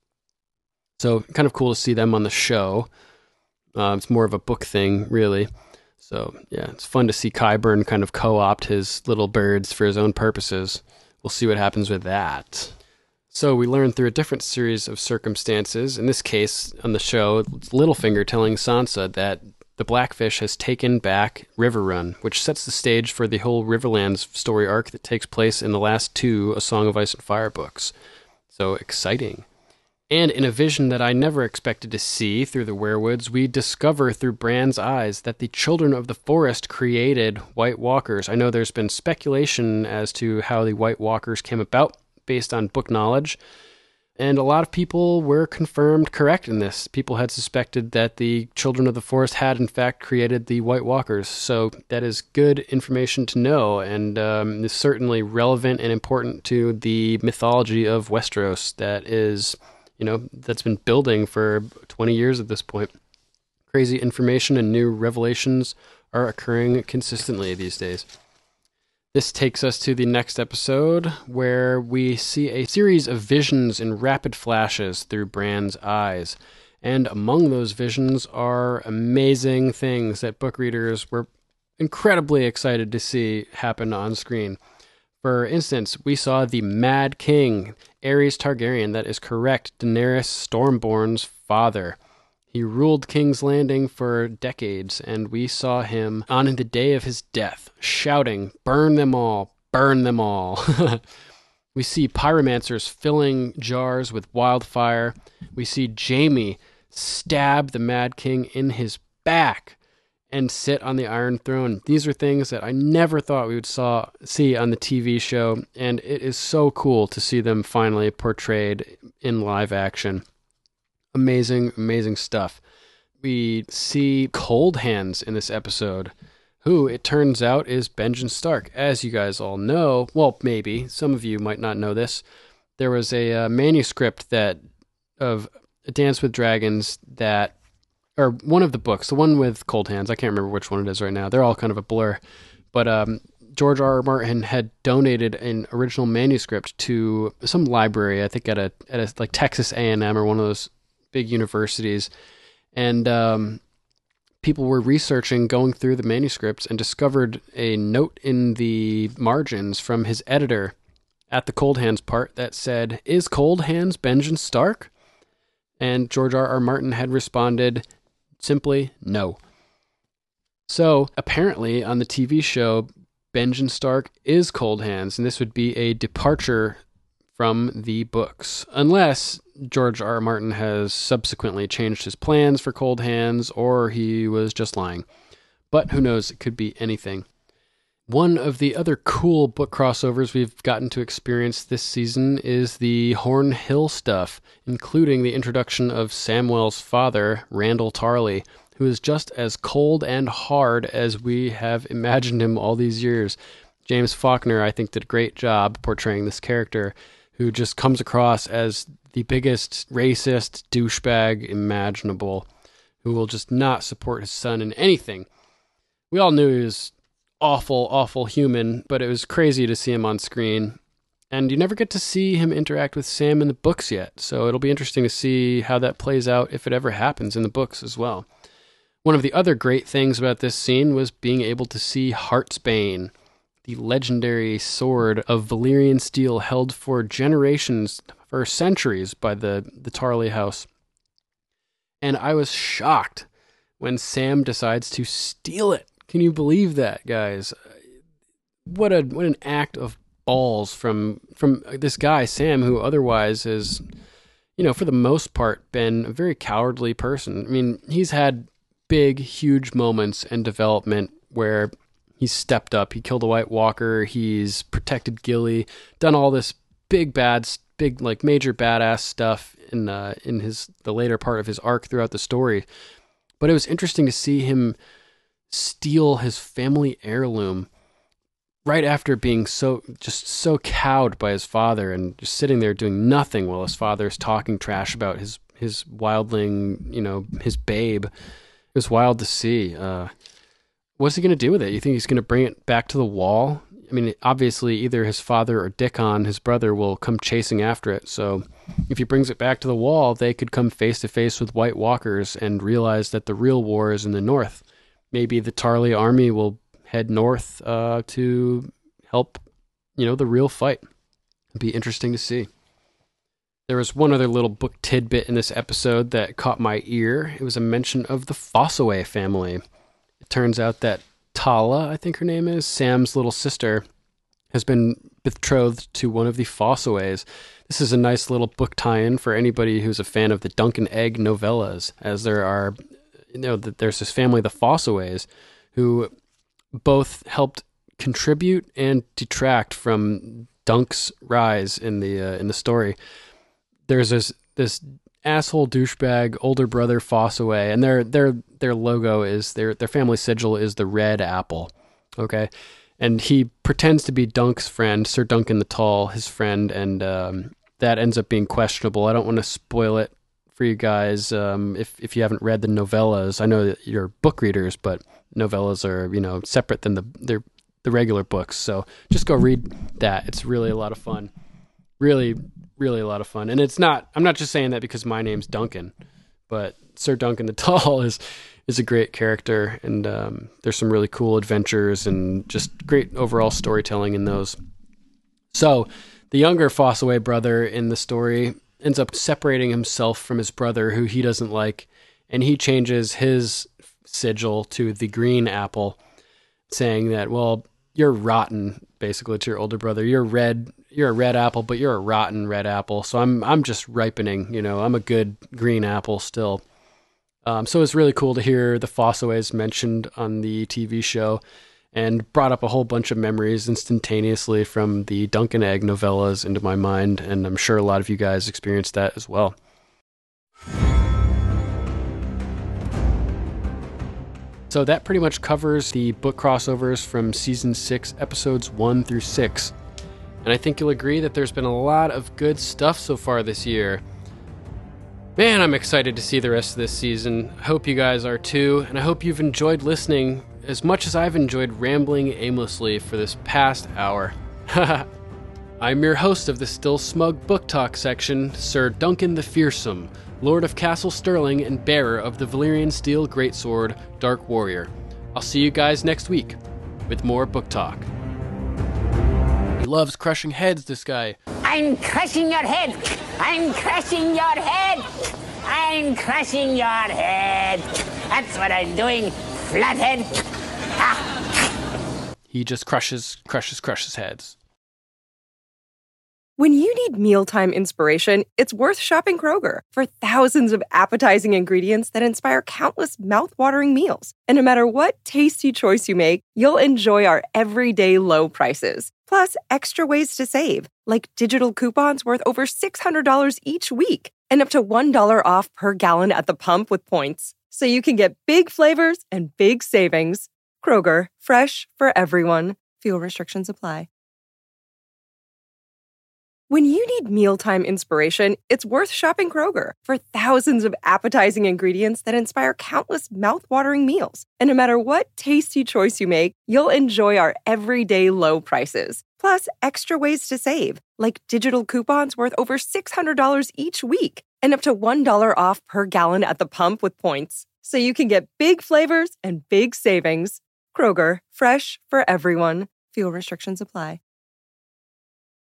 So kind of cool to see them on the show. Uh, it's more of a book thing, really. So yeah, it's fun to see Qyburn kind of co-opt his little birds for his own purposes. We'll see what happens with that. So we learn through a different series of circumstances. In this case, on the show, it's Littlefinger telling Sansa that the Blackfish has taken back Riverrun, which sets the stage for the whole Riverlands story arc that takes place in the last two A Song of Ice and Fire books. So exciting. And in a vision that I never expected to see through the Weirwoods, we discover through Bran's eyes that the Children of the Forest created White Walkers. I know there's been speculation as to how the White Walkers came about based on book knowledge, and a lot of people were confirmed correct in this. People had suspected that the Children of the Forest had in fact created the White Walkers, so that is good information to know, and um, is certainly relevant and important to the mythology of Westeros that is... you know, that's been building for twenty years at this point. Crazy information and new revelations are occurring consistently these days. This takes us to the next episode, where we see a series of visions in rapid flashes through Bran's eyes. And among those visions are amazing things that book readers were incredibly excited to see happen on screen. For instance, we saw the Mad King, Aerys Targaryen, that is correct, Daenerys Stormborn's father. He ruled King's Landing for decades, and we saw him on the day of his death, shouting, "Burn them all, burn them all." We see pyromancers filling jars with wildfire. We see Jaime stab the Mad King in his back and sit on the Iron Throne. These are things that I never thought we would saw, see on the T V show, and it is so cool to see them finally portrayed in live action. Amazing, amazing stuff. We see Cold Hands in this episode, who, it turns out, is Benjen Stark. As you guys all know, well, maybe, some of you might not know this, there was a uh, manuscript that of A Dance with Dragons that or one of the books, the one with Cold Hands, I can't remember which one it is right now. They're all kind of a blur. But um, George R. R. Martin had donated an original manuscript to some library, I think at a at a like Texas A and M or one of those big universities. And um, people were researching, going through the manuscripts, and discovered a note in the margins from his editor at the Cold Hands part that said, "Is Cold Hands Benjen Stark?" And George R. R. Martin had responded, simply no. So apparently on the T V show, Benjen Stark is Cold Hands, and this would be a departure from the books, unless George R. R. Martin has subsequently changed his plans for Cold Hands, or he was just lying. But who knows, it could be anything. One of the other cool book crossovers we've gotten to experience this season is the Horn Hill stuff, including the introduction of Samwell's father, Randall Tarley, who is just as cold and hard as we have imagined him all these years. James Faulkner, I think, did a great job portraying this character, who just comes across as the biggest racist douchebag imaginable, who will just not support his son in anything. We all knew he was awful, awful human, but it was crazy to see him on screen. And you never get to see him interact with Sam in the books yet, so it'll be interesting to see how that plays out, if it ever happens in the books as well. One of the other great things about this scene was being able to see Heartsbane, the legendary sword of Valyrian steel held for generations, for centuries, by the, the Tarley house. And I was shocked when Sam decides to steal it. Can you believe that, guys? What a what an act of balls from from this guy, Sam, who otherwise has, you know, for the most part, been a very cowardly person. I mean, he's had big, huge moments and development where he's stepped up. He killed a White Walker. He's protected Gilly, done all this big bad, big like major badass stuff in uh, in his the later part of his arc throughout the story. But it was interesting to see him steal his family heirloom right after being so just so cowed by his father and just sitting there doing nothing while his father's talking trash about his his wildling, you know, his babe. It was wild to see. Uh, what's he going to do with it? You think he's going to bring it back to the wall? I mean, obviously, either his father or Dickon, his brother, will come chasing after it. So if he brings it back to the wall, they could come face to face with White Walkers and realize that the real war is in the north. Maybe the Tarly army will head north uh, to help, you know, the real fight. It'd be interesting to see. There was one other little book tidbit in this episode that caught my ear. It was a mention of the Fossaway family. It turns out that Tala, I think her name is, Sam's little sister, has been betrothed to one of the Fossaways. This is a nice little book tie-in for anybody who's a fan of the Dunk and Egg novellas, as there are, you know, there's this family, the Fossaways, who both helped contribute and detract from Dunk's rise in the uh, in the story. There's this this asshole douchebag older brother Fossaway, and their their their logo is their their family sigil is the red apple. Okay, and he pretends to be Dunk's friend, Sir Duncan the Tall, his friend, and um, that ends up being questionable. I don't want to spoil it for you guys um, if if you haven't read the novellas. I know that you're book readers, but novellas are, you know, separate than the they're the regular books. So just go read that. It's really a lot of fun. Really, really a lot of fun. And it's not, I'm not just saying that because my name's Duncan, but Sir Duncan the Tall is is a great character, and um, there's some really cool adventures and just great overall storytelling in those. So the younger Fossaway brother in the story ends up separating himself from his brother, who he doesn't like, and he changes his sigil to the green apple, saying that, well, you're rotten, basically, to your older brother. You're red, you're a red apple, but you're a rotten red apple. So I'm I'm just ripening, you know, I'm a good green apple still. Um, so it's really cool to hear the Fossaways mentioned on the T V show, and brought up a whole bunch of memories instantaneously from the Dunk and Egg novellas into my mind, and I'm sure a lot of you guys experienced that as well. So that pretty much covers the book crossovers from Season six, Episodes one through six. And I think you'll agree that there's been a lot of good stuff so far this year. Man, I'm excited to see the rest of this season. I hope you guys are too, and I hope you've enjoyed listening as much as I've enjoyed rambling aimlessly for this past hour. I'm your host of the Still Smug Book Talk section, Sir Duncan the Fearsome, Lord of Castle Stirling and bearer of the Valyrian Steel Greatsword, Dark Warrior. I'll see you guys next week with more book talk. He loves crushing heads, this guy. I'm crushing your head! I'm crushing your head! I'm crushing your head! That's what I'm doing, flathead! Ah. He just crushes, crushes, crushes heads. When you need mealtime inspiration, it's worth shopping Kroger for thousands of appetizing ingredients that inspire countless mouth-watering meals. And no matter what tasty choice you make, you'll enjoy our everyday low prices. Plus, extra ways to save, like digital coupons worth over six hundred dollars each week and up to one dollar off per gallon at the pump with points. So you can get big flavors and big savings. Kroger, fresh for everyone. Fuel restrictions apply. When you need mealtime inspiration, it's worth shopping Kroger for thousands of appetizing ingredients that inspire countless mouth-watering meals. And no matter what tasty choice you make, you'll enjoy our everyday low prices. Plus, extra ways to save, like digital coupons worth over six hundred dollars each week and up to one dollar off per gallon at the pump with points. So you can get big flavors and big savings. Kroger, fresh for everyone. Fuel restrictions apply.